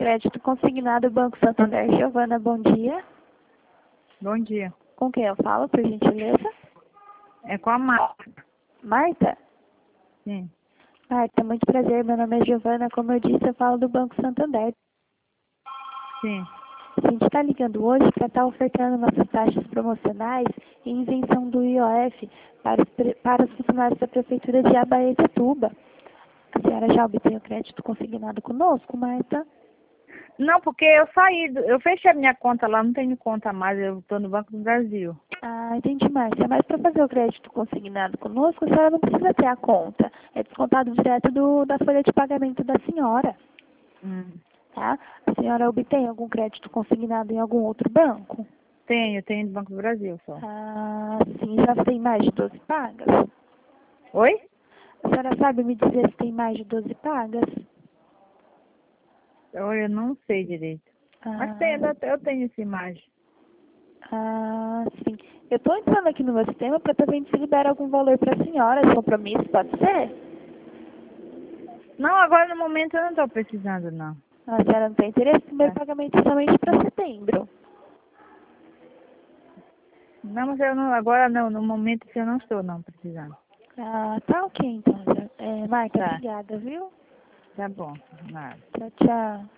Crédito consignado, Banco Santander. Giovana, bom dia. Bom dia. Com quem eu falo, por gentileza? É com a Marta. Marta? Sim. Marta, muito prazer. Meu nome é Giovana. Como eu disse, eu falo do Banco Santander. Sim. A gente está ligando hoje para estar ofertando nossas taxas promocionais e isenção do IOF para os funcionários da Prefeitura de Abaetetuba. A senhora já obteve o crédito consignado conosco, Marta? Não, porque eu saí, eu fechei a minha conta lá, não tenho conta mais, eu estou no Banco do Brasil. Ah, entendi, Márcia. Mas para fazer o crédito consignado conosco, a senhora não precisa ter a conta. É descontado direto da folha de pagamento da senhora. Tá? A senhora obtém algum crédito consignado em algum outro banco? Tenho no Banco do Brasil só. Ah, sim. Já tem mais de 12 pagas? Oi? A senhora sabe me dizer se tem mais de 12 pagas? Eu não sei direito. Mas eu tenho essa imagem. Ah, sim. Eu estou entrando aqui no meu sistema para estar vendo se libera algum valor para a senhora de compromisso, pode ser? Não, agora no momento eu não estou precisando, não. A senhora não tem interesse? O primeiro pagamento é somente para setembro. Não, mas eu não, agora não, no momento eu não estou não precisando. Ah, tá ok então. Marta, Tá. obrigada, viu? Tá bom, nada. Tchau, tchau.